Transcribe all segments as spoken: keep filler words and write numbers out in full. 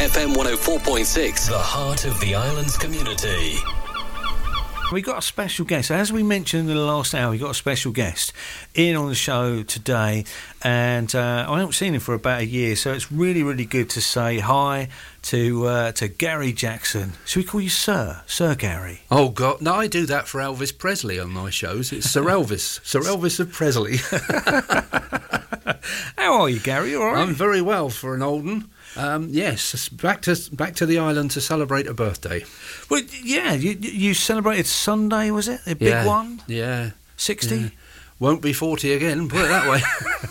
F M one oh four point six, the heart of the island's community. We got a special guest. As we mentioned in the last hour, we got a special guest in on the show today, and uh, I haven't seen him for about a year, so it's really, really good to say hi to uh, to Gary Jackson. Should we call you Sir? Sir Gary? Oh, God. No, I do that for Elvis Presley on my shows. It's Sir Elvis. Sir Elvis of Presley. How are you, Gary? All right? I'm very well for an old one. Um, yes, back to back to the island to celebrate a birthday. Well, yeah, you you celebrated Sunday, was it? The big yeah, one? Yeah. sixty? Yeah. Won't be forty again, put it that way.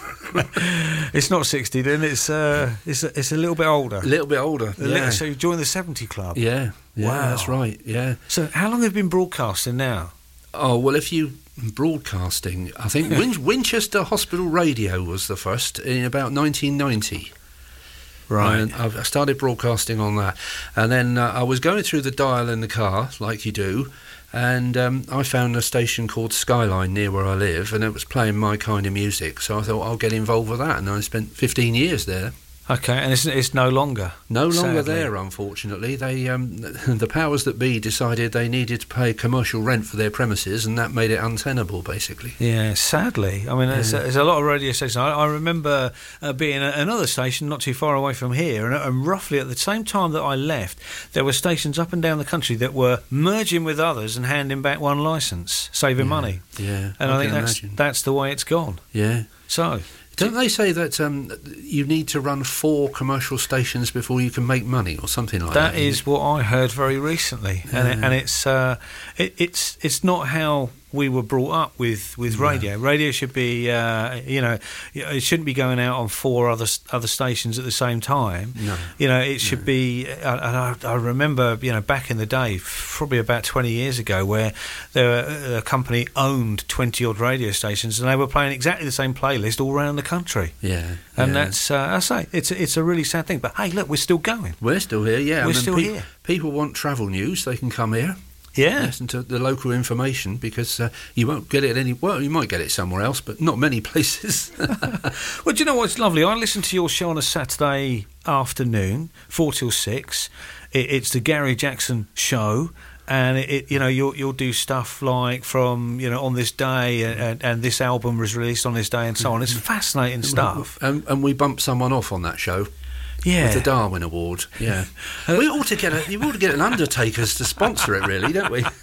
It's not sixty then, it's uh, it's, a, it's a little bit older. A little bit older, a yeah. Little, so you joined the seventy club? Yeah, yeah, wow. That's right, yeah. So how long have you been broadcasting now? Oh, well, if you... Broadcasting, I think Win- Winchester Hospital Radio was the first in about nineteen ninety. Right. And I started broadcasting on that. And then uh, I was going through the dial in the car, like you do, and um, I found a station called Skyline near where I live, and it was playing my kind of music. So I thought I'll get involved with that, and I spent fifteen years there. Okay, and it's, it's no longer? No longer sadly. there, unfortunately. They, um, the powers that be decided they needed to pay commercial rent for their premises, and that made it untenable, basically. Yeah, sadly. I mean, yeah. there's, a, there's a lot of radio stations. I, I remember uh, being at another station not too far away from here, and, and roughly at the same time that I left, there were stations up and down the country that were merging with others and handing back one licence, saving yeah. money. Yeah, and I, I think can that's imagine. that's the way it's gone. Yeah. So... Don't they say that um, you need to run four commercial stations before you can make money, or something like that? That is what I heard very recently, yeah. and it, and it's uh, it, it's it's not how we were brought up with, with radio. Yeah. Radio should be, uh, you know, it shouldn't be going out on four other other stations at the same time. No. You know, it should no. be. And I, I remember, you know, back in the day, probably about twenty years ago, where there a company owned twenty odd radio stations, and they were playing exactly the same playlist all around the country. Yeah. And yeah. that's, uh, I say, it's it's a really sad thing. But hey, look, we're still going. We're still here. Yeah, we're I mean, still pe- here. People want travel news; they can come here. Yeah, listen to the local information, because uh, you won't get it any. Well, you might get it somewhere else, but not many places. Well, do you know what's lovely? I listen to your show on a Saturday afternoon, four till six. It, it's the Gary Jackson Show, and it, it, you know, you'll you'll do stuff like from, you know, on this day, and, and this album was released on this day, and so on. It's fascinating stuff. And, and we bump someone off on that show. Yeah, with the Darwin Award. Yeah, uh, we ought to get a, you ought to get an Undertakers to sponsor it, really, don't we?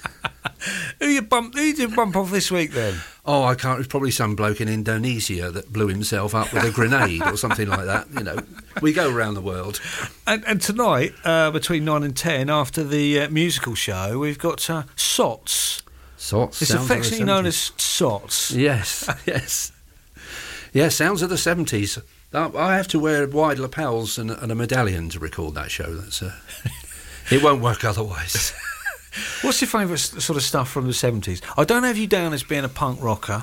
Who you bump? Who did you bump off this week then? Oh, I can't. It's probably some bloke in Indonesia that blew himself up with a grenade or something like that. You know, we go around the world. And, and tonight, uh, between nine and ten, after the uh, musical show, we've got uh, Sots. Sots. It's affectionately known as Sots. Yes, yes, yeah. Sounds of the seventies. I have to wear wide lapels and, and a medallion to record that show. That's uh, it won't work otherwise. What's your favourite sort of stuff from the seventies? I don't have you down as being a punk rocker.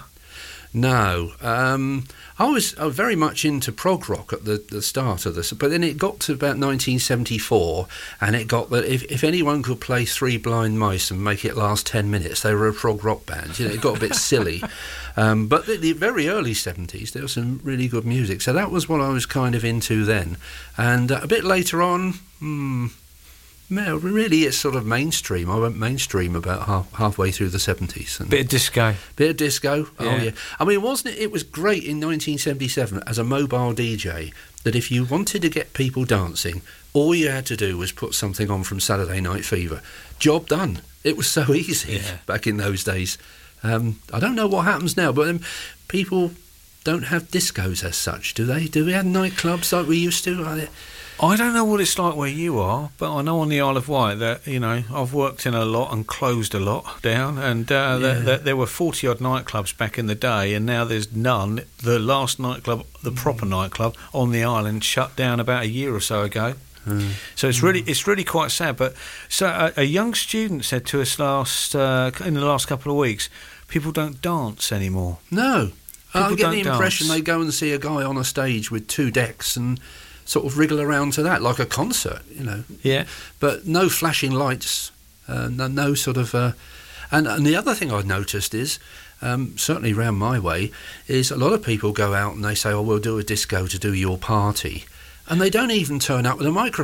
No, um, I was I was very much into prog rock at the, the start of this, but then it got to about nineteen seventy-four, and it got that if, if anyone could play Three Blind Mice and make it last ten minutes, they were a prog rock band. You know, it got a bit silly. Um, but the, the very early seventies, there was some really good music, so that was what I was kind of into then. And uh, a bit later on, hmm, no, really, it's sort of mainstream. I went mainstream about half, halfway through the seventies. Bit of disco. Bit of disco. Yeah. Oh, yeah. I mean, wasn't it? It was great in nineteen seventy-seven as a mobile D J that if you wanted to get people dancing, all you had to do was put something on from Saturday Night Fever. Job done. It was so easy yeah. back in those days. Um, I don't know what happens now, but um, people don't have discos as such, do they? Do we have nightclubs like we used to? Are they? I don't know what it's like where you are, but I know on the Isle of Wight that, you know, I've worked in a lot and closed a lot down, and uh, yeah. there, there, there were forty-odd nightclubs back in the day, and now there's none. The last nightclub, the proper nightclub on the island, shut down about a year or so ago. Mm. So it's really it's really quite sad. But so a, a young student said to us last uh, in the last couple of weeks, people don't dance anymore. No. People I get the don't impression dance. they go and see a guy on a stage with two decks and sort of wriggle around to that like a concert, you know. Yeah. But no flashing lights, uh, no, no sort of... Uh, and, and the other thing I've noticed is, um, certainly round my way, is a lot of people go out and they say, oh, we'll do a disco to do your party. And they don't even turn up with a microphone.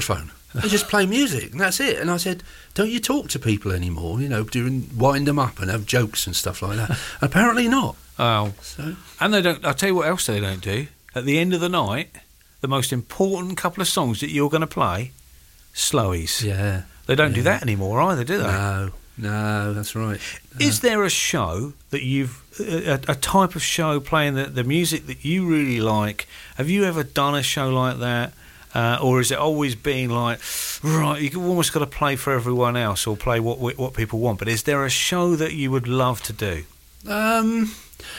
They just play music and that's it. And I said, don't you talk to people anymore, you know, doing wind them up and have jokes and stuff like that? Apparently not. Oh. So. And they don't, I'll tell you what else they don't do. At the end of the night, the most important couple of songs that you're going to play, slowies. Yeah. They don't yeah. do that anymore either, do they? No, no, that's right. No. Is there a show that you've, a, a type of show playing the, the music that you really like? Have you ever done a show like that? Uh, or has it always been like, right, you've almost got to play for everyone else or play what what people want? But is there a show that you would love to do? Um,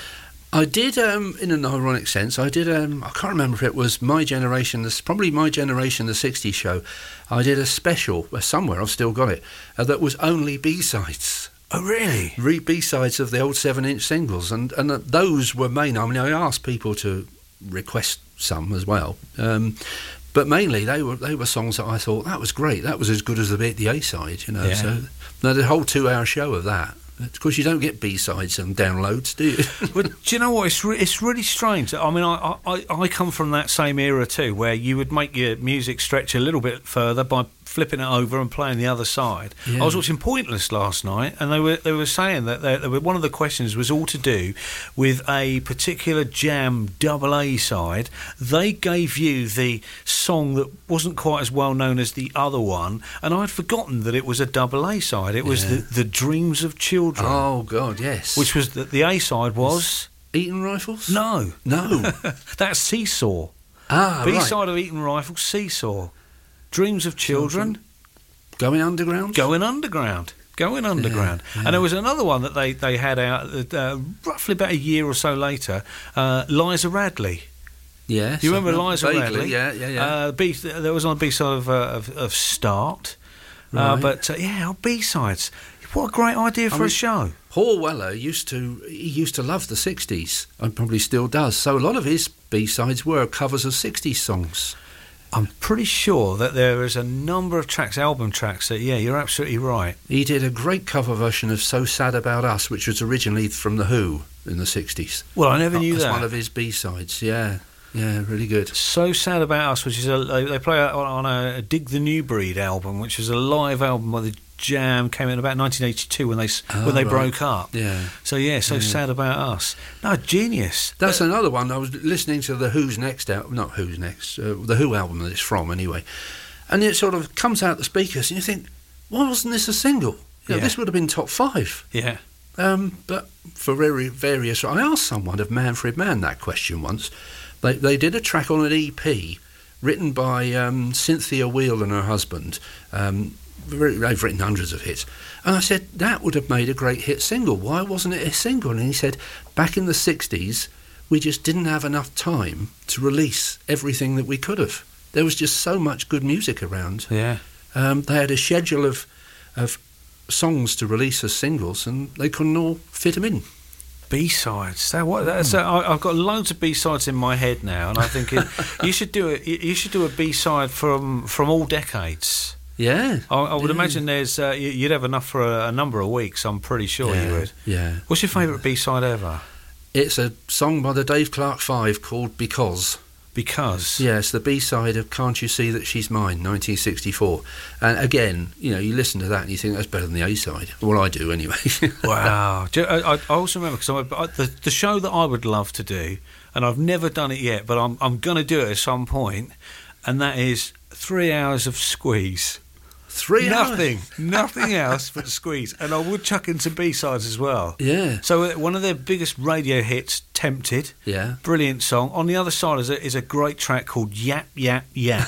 I did, um, in an ironic sense, I did, um, I can't remember if it was My Generation, this probably My Generation, the sixties show. I did a special, uh, somewhere, I've still got it, uh, that was only B-sides. Oh, really? Re B-sides of the old seven-inch singles, and, and uh, those were main. I mean, I asked people to request some as well. Um, But mainly, they were they were songs that I thought, that was great. That was as good as the the A side, you know. Yeah. So, no, the whole two-hour show of that. Of course, you don't get B-sides and downloads, do you? Well, do you know what? It's re- it's really strange. I mean, I, I I come from that same era too, where you would make your music stretch a little bit further by flipping it over and playing the other side. Yeah. I was watching Pointless last night, and they were they were saying that they, they were, one of the questions was all to do with a particular Jam double A side. They gave you the song that wasn't quite as well known as the other one, and I'd forgotten that it was a double A side. It was Yeah. the, the Dreams of Children. Oh, God, yes. Which was the, the A side was Eton Rifles? no, No. that's Seesaw. Ah, B right. side of Eton Rifles, Seesaw. Dreams of Children, Going underground? Going Underground. Going Underground. yeah. And there was another one that they, they had out uh, roughly about a year or so later, uh, Liza Radley. Yes. You remember I- Liza vaguely, Radley? Yeah, yeah, yeah. Uh, B, there was on the B side of, uh, of, of Start. Uh, Right. but uh, yeah, B sides. What a great idea for mean- a show. Paul Weller used to he used to love the sixties and probably still does. So a lot of his B-sides were covers of sixties songs. I'm pretty sure that there is a number of tracks, album tracks, that, yeah, you're absolutely right. He did a great cover version of So Sad About Us, which was originally from The Who in the sixties. Well, I never knew That's that. one of his B-sides, yeah. Yeah, really good. So Sad About Us, which is a they, they play on, on a Dig the New Breed album, which was a live album by the Jam, came in about nineteen eighty-two when they s Oh, when they right. broke up. Yeah. So yeah, So Yeah. Sad About Us. No, genius. That's another one. I was listening to the Who's Next album, not Who's Next, uh, the Who album that it's from anyway. And it sort of comes out the speakers and you think, why wasn't this a single? You know, Yeah. This would have been top five. Yeah. Um, but for very various, I asked someone of Manfred Mann that question once. They they did a track on an E P written by um, Cynthia Weil and her husband. Um, very, they've written hundreds of hits, and I said that would have made a great hit single. Why wasn't it a single? And he said, back in the sixties, we just didn't have enough time to release everything that we could have. There was just so much good music around. Yeah. Um, they had a schedule of of songs to release as singles, and they couldn't all fit them in. B-sides. That what? That's, uh, I, I've got loads of B-sides in my head now, and I think it, you should do it. You should do a B-side from from all decades. Yeah, I, I would yeah. imagine there's uh, you- you'd have enough for a, a number of weeks. I'm pretty sure yeah, you would. Yeah. What's your favourite B-side ever? It's a song by the Dave Clark Five called Because. Because Yeah, it's the B-side of Can't You See That She's Mine, nineteen sixty-four. And again, you know, you listen to that and you think that's better than the A-side. Well, I do anyway. wow. Do you- I, I also remember because the the show that I would love to do, and I've never done it yet, but I'm I'm going to do it at some point, and that is three hours of Squeeze. Three nothing, hours. nothing else but Squeeze, and I would chuck in some B-sides as well. Yeah, So uh, one of their biggest radio hits, "Tempted," yeah. brilliant song. On the other side is a, is a great track called "Yap Yap Yap."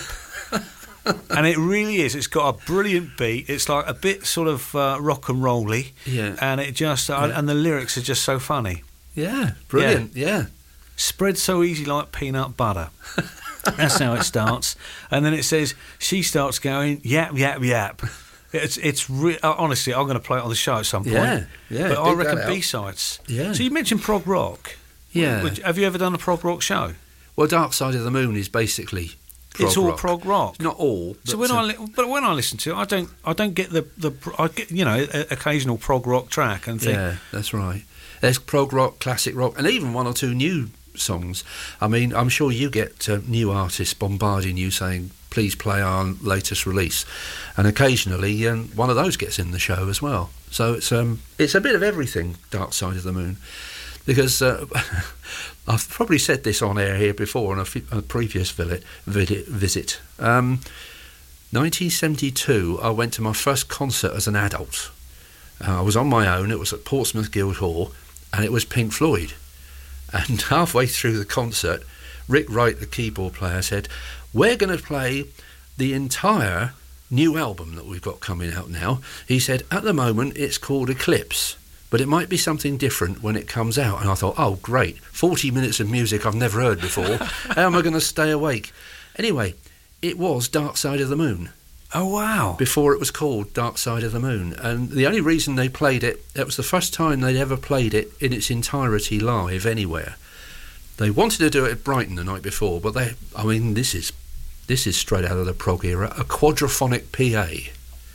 And it really is. It's got a brilliant beat. It's like a bit sort of uh, rock and rolly, Yeah. and it just uh, Yeah. and the lyrics are just so funny. Yeah, brilliant, yeah. Spread so easy like peanut butter. That's how it starts, and then it says she starts going yap yap yap. It's it's re- uh, honestly, I'm going to play it on the show at some point. Yeah, yeah, But I dig reckon that out. B-sides. Yeah. So you mentioned prog rock. Yeah. Would- have you ever done a prog rock show? Well, Dark Side of the Moon is basically prog It's all rock. prog rock. Not all. So but, when uh, I li- but when I listen to it, I don't I don't get the the pr- I get, you know a, occasional prog rock track and think Yeah, that's right. There's prog rock, classic rock, and even one or two new songs. I mean, I'm sure you get uh, new artists bombarding you saying, please play our latest release. And occasionally um, one of those gets in the show as well. So it's um, it's a bit of everything, Dark Side of the Moon. Because uh, I've probably said this on air here before on a, f- a previous visit. visit. Um, nineteen seventy-two, I went to my first concert as an adult. Uh, I was on my own. It was at Portsmouth Guildhall, and it was Pink Floyd. And halfway through the concert, Rick Wright, the keyboard player, said, "We're going to play the entire new album that we've got coming out now." He said, "At the moment, it's called Eclipse, but it might be something different when it comes out." And I thought, oh, great, forty minutes of music I've never heard before. How am I going to stay awake? Anyway, it was Dark Side of the Moon. Oh, wow. Before it was called Dark Side of the Moon. And the only reason they played it, it was the first time they'd ever played it in its entirety live anywhere. They wanted to do it at Brighton the night before, but they, I mean, this is this is straight out of the prog era, a quadraphonic P A.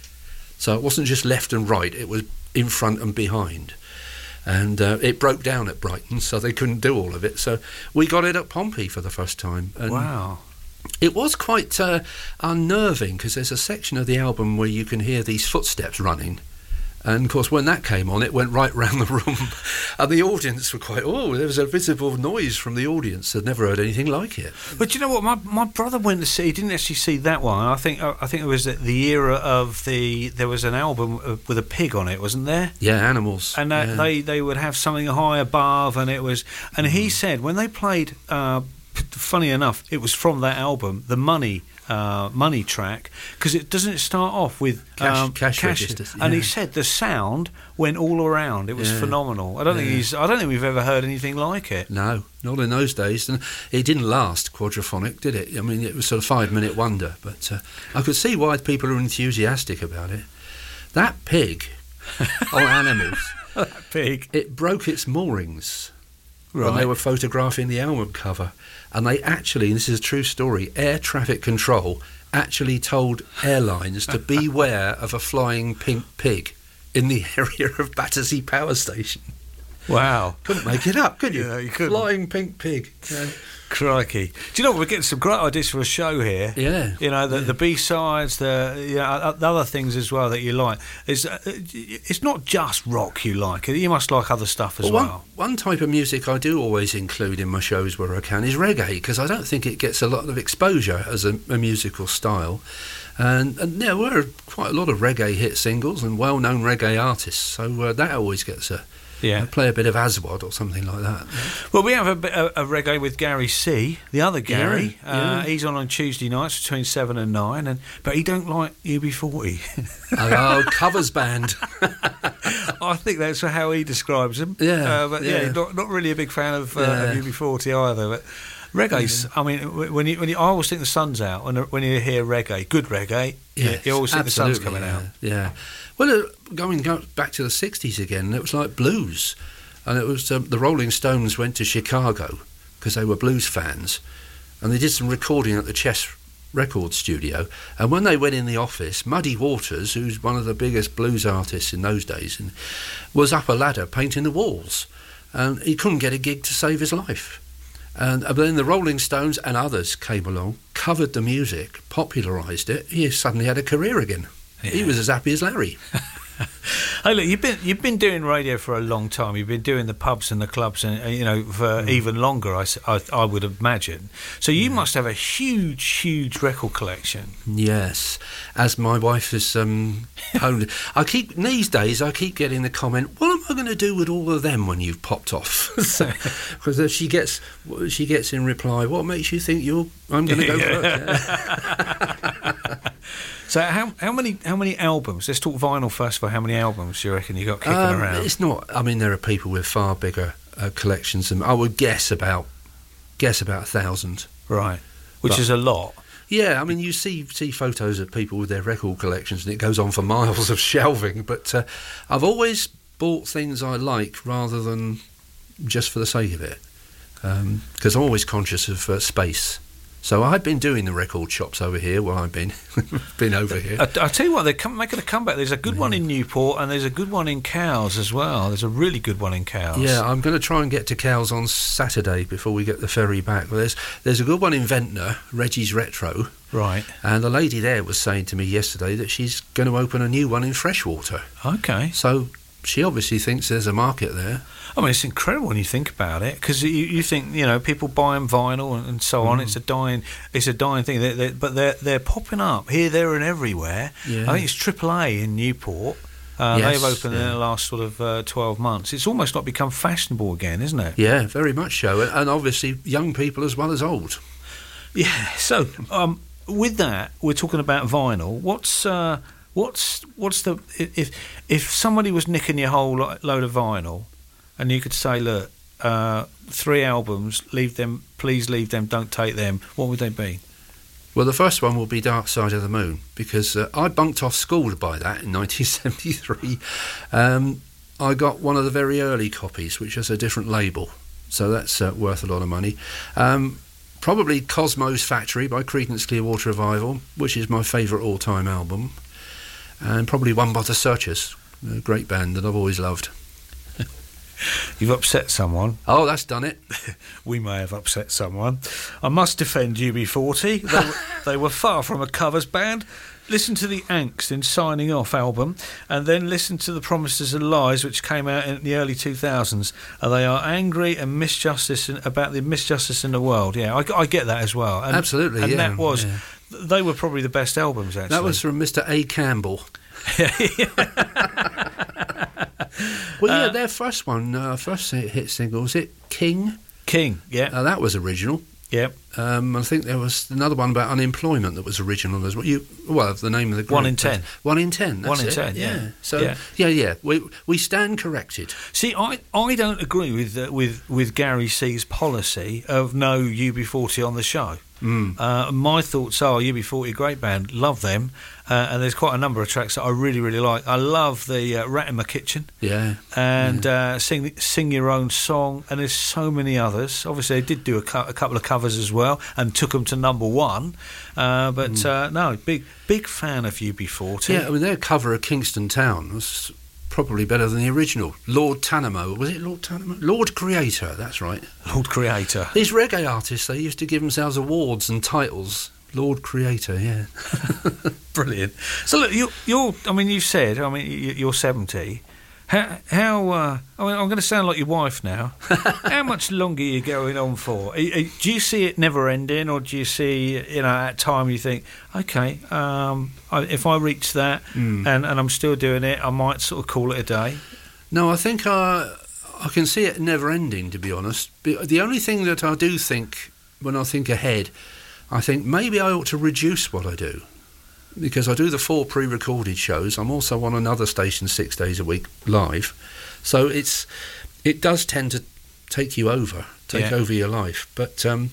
So it wasn't just left and right, it was in front and behind. And uh, it broke down at Brighton, so they couldn't do all of it. So we got it at Pompey for the first time. And wow. It was quite uh, unnerving, because there's a section of the album where you can hear these footsteps running. And, of course, when that came on, it went right round the room. And the audience were quite, oh, there was a visible noise from the audience. They'd never heard anything like it. But you know what? My my brother went to see, he didn't actually see that one. I think I think it was the, the era of the, there was an album with a pig on it, wasn't there? Yeah, Animals. And uh, yeah. they, they would have something high above, and it was, and he said when they played, uh, funny enough, it was from that album, the Money uh, Money track, because it doesn't it start off with cash, um, cash, cash registers, and yeah. he said the sound went all around. It was Yeah. phenomenal. I don't Yeah. think he's. I don't think we've ever heard anything like it. No, not in those days. And it didn't last quadraphonic, did it? I mean, it was sort of five-minute wonder. But uh, I could see why people are enthusiastic about it. That pig, or Animals, That pig. it broke its moorings Right. when they were photographing the album cover. And they actually, and this is a true story, air traffic control actually told airlines to beware of a flying pink pig in the area of Battersea Power Station. Wow. Couldn't make it up, could you? Yeah, you couldn't. Flying pink pig. Yeah. Crikey. Do you know what? We're getting some great ideas for a show here. Yeah. You know, the, yeah. the B-sides, the, you know, the other things as well that you like. It's, uh, it's not just rock you like. You must like other stuff as well. well. One, one type of music I do always include in my shows where I can is reggae, because I don't think it gets a lot of exposure as a, a musical style. And, and there were quite a lot of reggae hit singles and well-known reggae artists, so uh, that always gets a... Yeah. I play a bit of Aswad or something like that. Well, we have a, bit of a reggae with Gary C, the other Gary. Yeah, uh, yeah. He's on on Tuesday nights between seven and nine, and but he don't like U B forty. Oh, covers band. I think that's how he describes them. Yeah, uh, but yeah, yeah. not not really a big fan of, uh, Yeah. of U B forty either. But reggae's, I mean, when you when you, I always think the sun's out. When when you hear reggae, good reggae, you, Yes, you always think the sun's absolutely, coming yeah, out. Yeah. Well, uh, going go back to the sixties again, it was like blues. And it was um, the Rolling Stones went to Chicago because they were blues fans. And they did some recording at the Chess Record Studio. And when they went in the office, Muddy Waters, who's one of the biggest blues artists in those days, and was up a ladder painting the walls. And he couldn't get a gig to save his life. And uh, then the Rolling Stones and others came along, covered the music, popularised it. He suddenly had a career again. Yeah. He was as happy as Larry. Hey, look, you've been you've been doing radio for a long time. You've been doing the pubs and the clubs, and uh, you know, for Mm. even longer. I, s- I- I would imagine. So you must have a huge, huge record collection. Yes, as my wife has um, honed. I keep these days. I keep getting the comment, "What am I going to do with all of them when you've popped off?" Because she gets, she gets in reply, "What makes you think you're? I'm going to go first?" So how how many how many albums? Let's talk vinyl first of all. How many albums do you reckon you got kicking Um, around? It's not. I mean, there are people with far bigger uh, collections than I would guess about. Guess about a thousand. Right, which But- is a lot. Yeah, I mean, you see see photos of people with their record collections, and it goes on for miles of shelving. But uh, I've always bought things I like rather than just for the sake of it, because I'm always conscious of uh, space. So I've been doing the record shops over here while I've been been over here. I, I tell you what, they're come, making a comeback. There's a good yeah. one in Newport, and there's a good one in Cowes as well. There's a really good one in Cowes. Yeah, I'm going to try and get to Cowes on Saturday before we get the ferry back. Well, there's there's a good one in Ventnor, Reggie's Retro. Right. And the lady there was saying to me yesterday that she's going to open a new one in Freshwater. Okay. So she obviously thinks there's a market there. I mean, it's incredible when you think about it, because you, you think, you know, people buying vinyl and, and so on. Mm. It's a dying, it's a dying thing. They're, they're, but they're they're popping up here, there, and everywhere. Yeah. I think it's Triple A in Newport. Uh, yes, they've opened yeah. in the last sort of uh, twelve months. It's almost like become fashionable again, isn't it? Yeah, very much so, and, and obviously young people as well as old. Yeah. So um, with that, we're talking about vinyl. What's uh, what's what's the if if somebody was nicking your whole load of vinyl, and you could say, look, uh, three albums, leave them, please leave them, don't take them, what would they be? Well, the first one will be Dark Side of the Moon, because uh, I bunked off school to buy that in nineteen seventy-three. Um, I got one of the very early copies, which has a different label, so that's uh, worth a lot of money. Um, probably Cosmo's Factory by Creedence Clearwater Revival, which is my favourite all-time album, and probably One by the Searchers, a great band that I've always loved. You've upset someone. Oh, that's done it. We may have upset someone. I must defend U B forty. They were, they were far from a covers band. Listen to the Angst in Signing Off album, and then listen to The Promises and Lies, which came out in the early two thousands. And they are angry and misjustice in, about the misjustice in the world. Yeah, I, I get that as well. And, Absolutely, and yeah. that was, yeah. they were probably the best albums, actually. That was from Mister A. Campbell. Well, yeah, uh, their first one, uh, first hit single, was it King? King, yeah. Uh, that was original. Yep. Um, I think there was another one about unemployment that was original as well. You, well, the name of the group. One in ten. One in ten. That's One in it. ten. Yeah. yeah. So yeah. yeah, yeah. We we stand corrected. See, I, I don't agree with uh, with with Gary C's policy of no U B forty on the show. Mm. Uh, my thoughts are U B forty, great band, love them, uh, and there's quite a number of tracks that I really really like. I love the uh, Rat in My Kitchen, yeah, and yeah. Uh, sing sing your own song, and there's so many others. Obviously, they did do a, cu- a couple of covers as well, and took them to number one. Uh, but mm. uh, no, big big fan of U B forty. Yeah, I mean their cover of Kingston Town was probably better than the original. Lord Tanamo, was it Lord Tanamo? Lord Creator, that's right. Lord Creator. These reggae artists, they used to give themselves awards and titles. Lord Creator, yeah. Brilliant. So look, you're, you're, I mean, you said, I mean, you're seventy. How, how uh, I mean, I'm going to sound like your wife now. How much longer are you going on for? Do you see it never ending, or do you see, you know, at time you think, okay, um, I, if I reach that mm. and, and I'm still doing it, I might sort of call it a day? No, I think I, I can see it never ending, to be honest. The only thing that I do think, when I think ahead, I think maybe I ought to reduce what I do. Because I do the four pre-recorded shows. I'm also on another station six days a week live, so it's it does tend to take you over, take yeah. over your life. But um,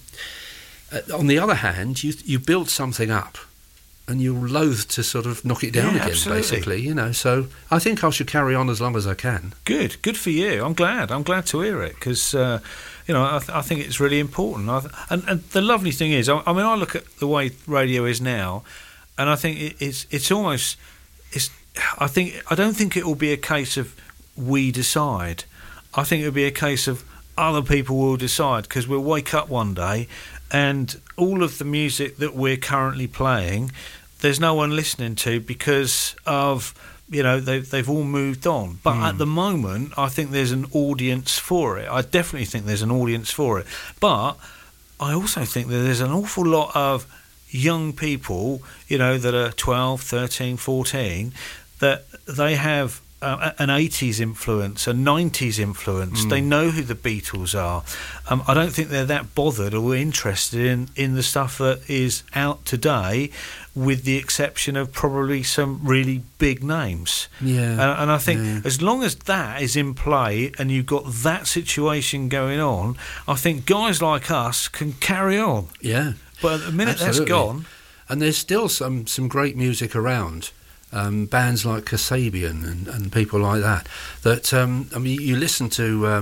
on the other hand, you you build something up, and you're loath to sort of knock it down yeah, again. Absolutely. Basically, you know. So I think I should carry on as long as I can. Good, good for you. I'm glad. I'm glad to hear it because. Uh, You know, I, th- I think it's really important. I th- and, and the lovely thing is, I, I mean, I look at the way radio is now, and I think it, it's it's almost, it's. I think I don't think it will be a case of we decide. I think it will be a case of other people will decide, because we'll wake up one day, and all of the music that we're currently playing, there's no one listening to because of. You know, they've, they've all moved on. But mm. at the moment, I think there's an audience for it. I definitely think there's an audience for it. But I also think that there's an awful lot of young people, you know, that are twelve, thirteen, fourteen, that they have uh, an eighties influence, a nineties influence. Mm. They know who the Beatles are. Um, I don't think they're that bothered or interested in, in the stuff that is out today, with the exception of probably some really big names. Yeah. And, and I think yeah. as long as that is in play and you've got that situation going on, I think guys like us can carry on. Yeah. But at the minute Absolutely. that's gone... And there's still some, some great music around. Um, bands like Kasabian and, and people like that. That um, I mean, you listen to um,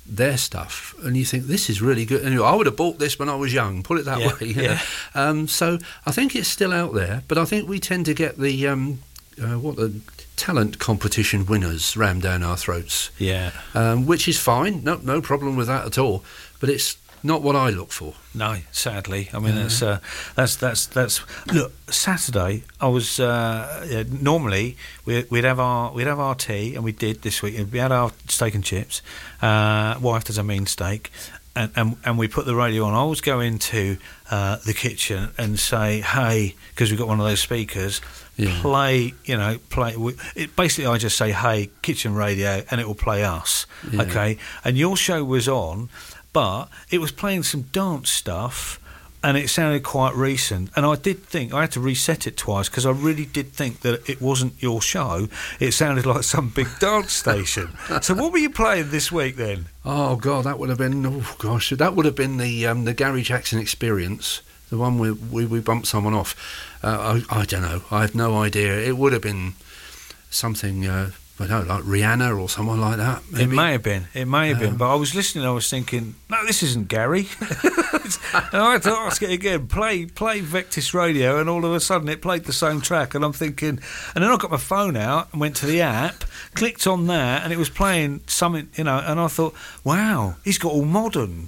their stuff, and you think this is really good. And you, I would have bought this when I was young. Put it that Yeah, way. You yeah. know? Um, so I think it's still out there, but I think we tend to get the um, uh, what the talent competition winners rammed down our throats. Yeah. Um, which is fine. No, no problem with that at all. But it's not what I look for. No, sadly. I mean, Yeah. that's uh, that's that's that's. Look, Saturday. I was uh, yeah, normally we, we'd have our we'd have our tea, and we did this week. We had our steak and chips. Uh, wife does a mean steak, and, and and we put the radio on. I always go into uh, the kitchen and say, "Hey," because we've got one of those speakers. Yeah. Play, you know, play. We, it, basically, I just say, "Hey, kitchen radio," and it will play us. Yeah. Okay, and your show was on. But it was playing some dance stuff, and it sounded quite recent. And I did think I had to reset it twice because I really did think that it wasn't your show. It sounded like some big dance station. So what were you playing this week then? Oh God, that would have been. Oh gosh, that would have been the um, the Gary Jackson Experience, the one where we, we bumped someone off. Uh, I, I don't know. I have no idea. It would have been something. Uh, I don't know, like Rihanna or someone like that. Maybe. It may have been. It may have been. Um, But I was listening. I was thinking, no, this isn't Gary. And I had to ask it again. Play, play Vectis Radio, and all of a sudden it played the same track. And I'm thinking, and then I got my phone out and went to the app, clicked on that, and it was playing something, you know. And I thought, wow, he's got all modern.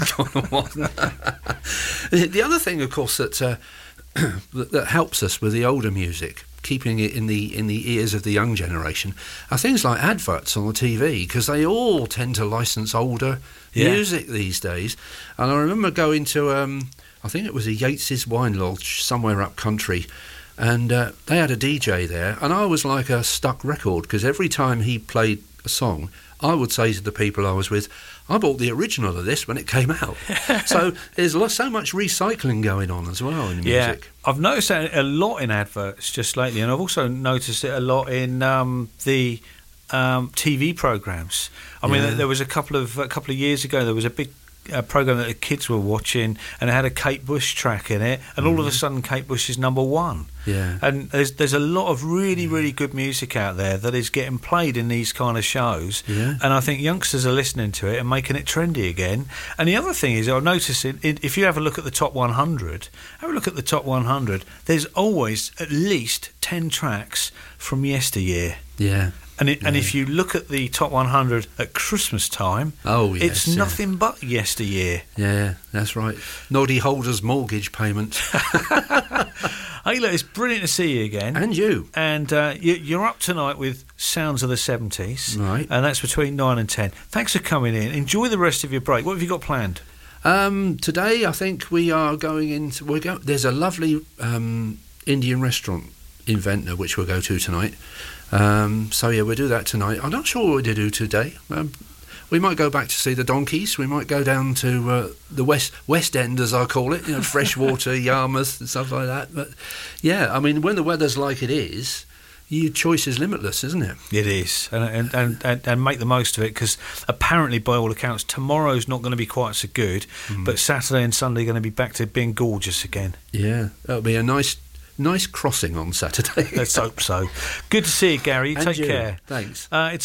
The other thing, of course, that, uh, that that helps us with the older music, keeping it in the in the ears of the young generation, are things like adverts on the T V, because they all tend to license older Yeah. music these days. And I remember going to, um, I think it was a Yates's Wine Lodge somewhere up country, and uh, they had a D J there, and I was like a stuck record, because every time he played a song, I would say to the people I was with, I bought the original of this when it came out. So there's lo- so much recycling going on as well in Yeah, music. I've noticed that a lot in adverts just lately, and I've also noticed it a lot in um, the um, T V programs. I mean, Yeah. there was a couple of a couple of years ago. There was a big uh, program that the kids were watching, and it had a Kate Bush track in it, and all of a sudden, Kate Bush is number one. Yeah. And there's there's a lot of really really good music out there that is getting played in these kind of shows. Yeah. And I think youngsters are listening to it and making it trendy again. And the other thing is, I've noticed it, it, if you have a look at the top one hundred, have a look at the top one hundred. There's always at least ten tracks from yesteryear. Yeah. And it, and Yeah. if you look at the top one hundred at Christmas time, Oh, yes, it's yeah. nothing but yesteryear. Yeah, that's right. Noddy Holder's mortgage payment. Hey, look, it's brilliant to see you again. And you. And uh, you, you're up tonight with Sounds of the seventies. Right. And that's between nine and ten. Thanks for coming in. Enjoy the rest of your break. What have you got planned? Um, today, I think we are going into. We're go, there's a lovely um, Indian restaurant in Ventnor which we'll go to tonight. Um, so yeah, we'll do that tonight. I'm not sure what we'll do today. Um, we might go back to see the donkeys. We might go down to uh, the West West End, as I call it, you know, Freshwater, Yarmouth, and stuff like that. But yeah, I mean, when the weather's like it is, your choice is limitless, isn't it? It is. And, and, and, and, and make the most of it, because apparently, by all accounts, tomorrow's not going to be quite so good, Mm. but Saturday and Sunday are going to be back to being gorgeous again. Yeah, that'll be a nice, nice crossing on Saturday. Let's hope so. Good to see you, Gary. You And take you. care. Thanks. Uh, it's